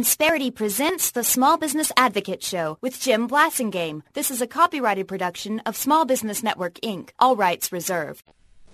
Insperity presents the Small Business Advocate Show with Jim Blasingame. This is a copyrighted production of Small Business Network, Inc., all rights reserved.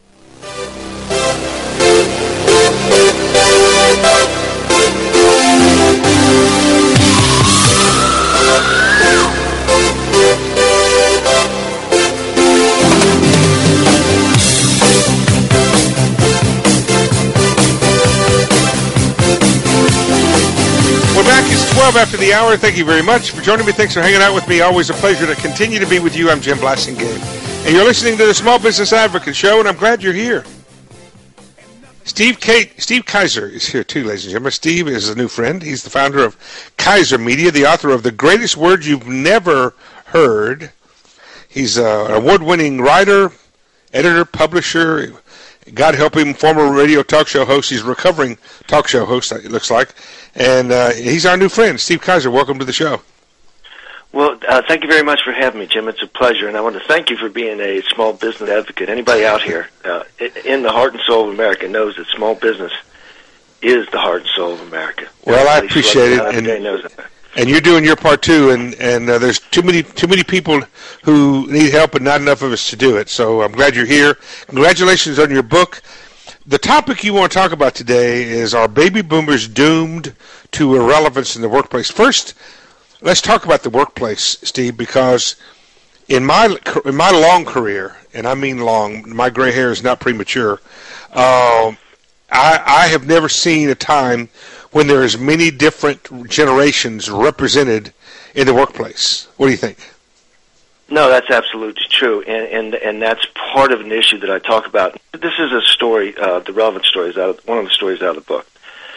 We're back. It's 12 after the hour. Thank you very much for joining me. Thanks for hanging out with me. Always a pleasure to continue to be with you. I'm Jim Blasingame. And you're listening to the Small Business Advocate Show, and I'm glad you're here. Steve Kaiser is here too, ladies and gentlemen. Steve is a new friend. He's the founder of Kaiser Media, the author of The Greatest Words You've Never Heard. He's an award-winning writer, editor, publisher, God help him, former radio talk show host. He's a recovering talk show host, it looks like. And he's our new friend. Steve Kaiser, welcome to the show. Well, thank you very much for having me, Jim. It's a pleasure, and I want to thank you for being a small business advocate. Anybody out here in the heart and soul of America knows that small business is the heart and soul of America. Well, I appreciate it, and you're doing your part too. And there's too many people who need help, and not enough of us to do it. So I'm glad you're here. Congratulations on your book. The topic you want to talk about today is, are baby boomers doomed to irrelevance in the workplace? First, let's talk about the workplace, Steve, because in my long career, and I mean long, my gray hair is not premature, I have never seen a time when there is many different generations represented in the workplace. What do you think? No, that's absolutely true, and that's part of an issue that I talk about. This is a story, the relevant story is one of the stories out of the book.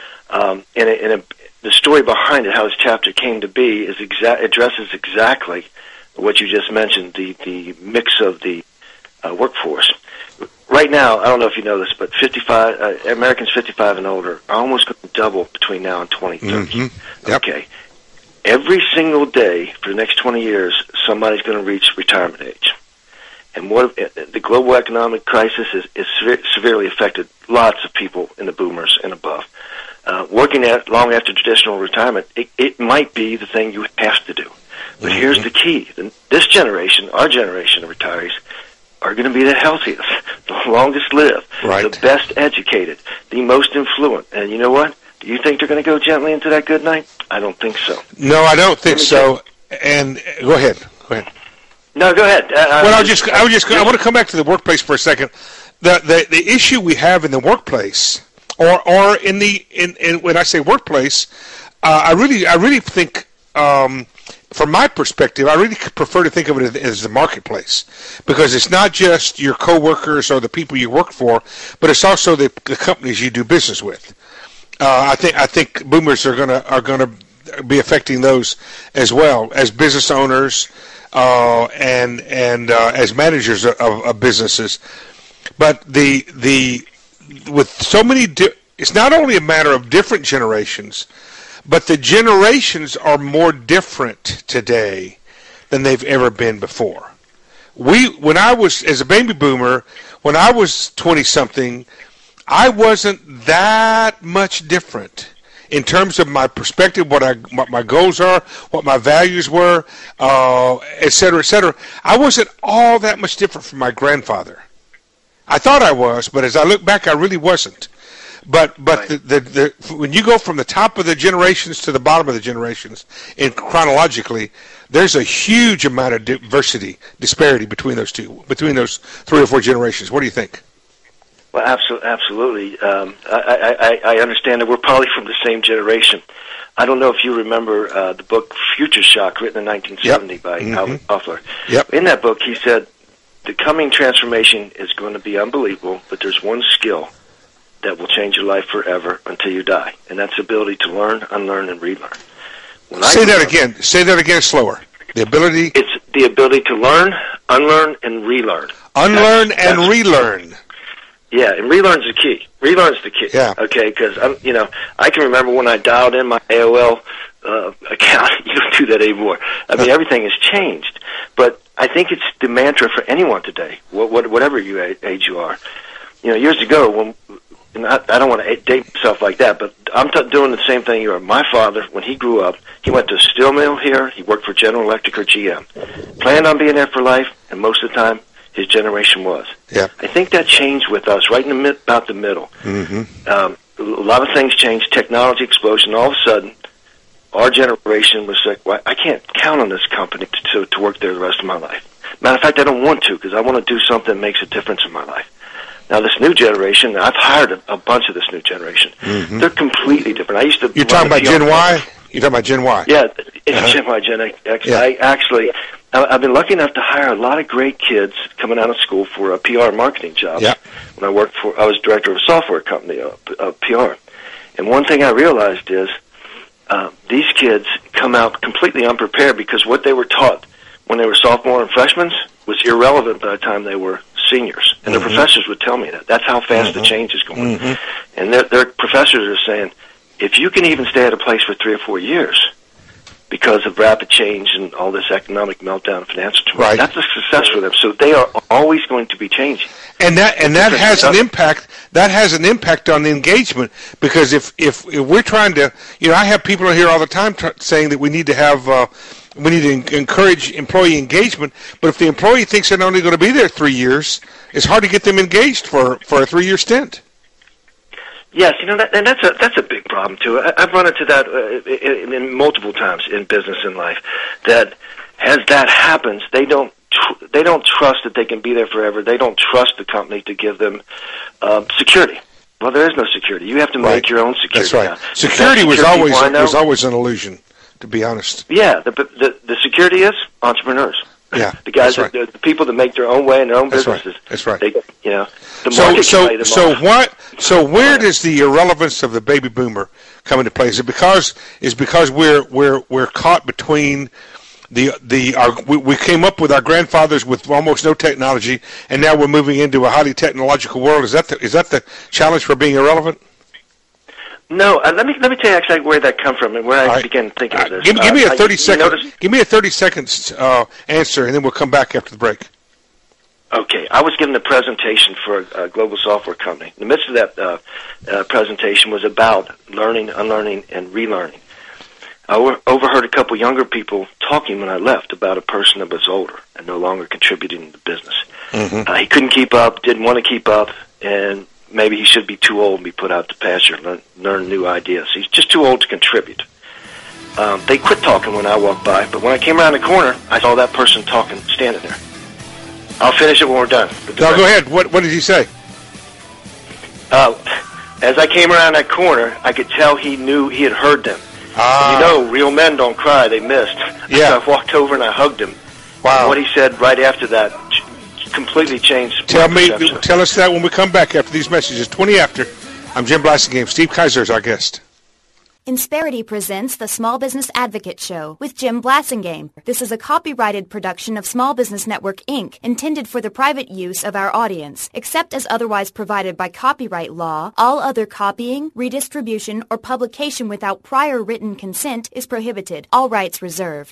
The story behind it, how this chapter came to be, addresses exactly what you just mentioned, the mix of the workforce. Right now, I don't know if you know this, but Americans 55 and older are almost going to double between now and 2030. Mm-hmm. Yep. Okay. Every single day for the next 20 years, somebody's going to reach retirement age. And the global economic crisis is severely affected lots of people in the boomers and above. Working long after traditional retirement, it might be the thing you have to do. But here's the key. This generation, our generation of retirees, are going to be the healthiest, the longest lived, right, the best educated, the most influent. And you know what? Do you think they're going to go gently into that good night? I don't think so. No, I don't think so. And go ahead. No, go ahead. Well, I want to come back to the workplace for a second. The issue we have in the workplace, or when I say workplace, I really think, from my perspective, I really prefer to think of it as the marketplace, because it's not just your coworkers or the people you work for, but it's also the companies you do business with. I think boomers are gonna be affecting those as well, as business owners and as managers of businesses. But with so many, it's not only a matter of different generations, but the generations are more different today than they've ever been before. When I was, as a baby boomer, when I was 20-something, I wasn't that much different in terms of my perspective, what my goals are, what my values were, et cetera, et cetera. I wasn't all that much different from my grandfather. I thought I was, but as I look back, I really wasn't. But right, when you go from the top of the generations to the bottom of the generations, chronologically, there's a huge amount of disparity between those three or four generations. What do you think? Well, absolutely. I understand that we're probably from the same generation. I don't know if you remember the book Future Shock, written in 1970 by Alvin Toffler. Yep. In that book, he said, the coming transformation is going to be unbelievable, but there's one skill that will change your life forever until you die, and that's the ability to learn, unlearn, and relearn. Say that again slower. It's the ability to learn, unlearn, and relearn. Unlearn and relearn. Yeah, and relearn's the key. Relearn's the key. Yeah. Okay, because I can remember when I dialed in my AOL account. You don't do that anymore. I mean, everything has changed. But I think it's the mantra for anyone today, whatever age you are. Years ago, when and I don't want to date myself like that, but I'm doing the same thing you are. My father, when he grew up, he went to a steel mill here. He worked for General Electric or GM. Planned on being there for life, and most of the time, his generation was. Yeah. I think that changed with us right in about the middle. Mm-hmm. A lot of things changed. Technology explosion. All of a sudden, our generation was like, well, I can't count on this company to work there the rest of my life. Matter of fact, I don't want to, because I want to do something that makes a difference in my life. Now, this new generation, I've hired a bunch of this new generation. Mm-hmm. They're completely different. I used to. You're talking about Gen Y? You're talking about Gen Y? Yeah, it's Gen Y, Gen X. Yeah. I've been lucky enough to hire a lot of great kids coming out of school for PR marketing jobs. Yeah. When I was director of a software company, PR. And one thing I realized is these kids come out completely unprepared, because what they were taught when they were sophomore and freshmen was irrelevant by the time they were seniors. And their professors would tell me that. That's how fast the change is going. And their professors are saying, if you can even stay at a place for 3 or 4 years because of rapid change and all this economic meltdown and financial turmoil, that's a success for them. So they are always going to be changing. And that has an impact. That has an impact on the engagement, because if we're trying to, I have people here all the time saying that we need to encourage employee engagement. But if the employee thinks they're only going to be there 3 years, it's hard to get them engaged for a 3-year stint. Yes, and that's a big problem too. I've run into that in multiple times in business and life. That as that happens, they don't trust that they can be there forever. They don't trust the company to give them security. Well, there is no security. You have to make your own security. That's right. Now, Security was always an illusion, to be honest. Yeah, the security is entrepreneurs. Yeah, the guys, right. the people that make their own way in their own businesses. That's right. They, the market can lay them off. So where does the irrelevance of the baby boomer come into play? Is it because we're caught between we came up with our grandfathers with almost no technology, and now we're moving into a highly technological world? Is that the challenge for being irrelevant? No, let me tell you actually where that come from and where I began thinking of this. Give me a 30-second answer, and then we'll come back after the break. Okay, I was giving a presentation for a global software company. In the midst of that presentation was about learning, unlearning, and relearning. I overheard a couple younger people talking when I left about a person that was older and no longer contributing to the business. Mm-hmm. He couldn't keep up, didn't want to keep up, and maybe he should be too old and be put out to pasture and learn new ideas. He's just too old to contribute. They quit talking when I walked by, but when I came around the corner, I saw that person talking, standing there. I'll finish it when we're done. No, go ahead. What did he say? As I came around that corner, I could tell he knew he had heard them. Real men don't cry. They missed. Yeah. So I walked over and I hugged him. Wow. And what he said right after that completely changed. Tell us that when we come back after these messages. 20 after. I'm Jim Blasingame. Steve Kaiser is our guest. Insperity presents the Small Business Advocate Show with Jim Blasingame. This is a copyrighted production of Small Business Network, Inc., intended for the private use of our audience. Except as otherwise provided by copyright law, all other copying, redistribution, or publication without prior written consent is prohibited. All rights reserved.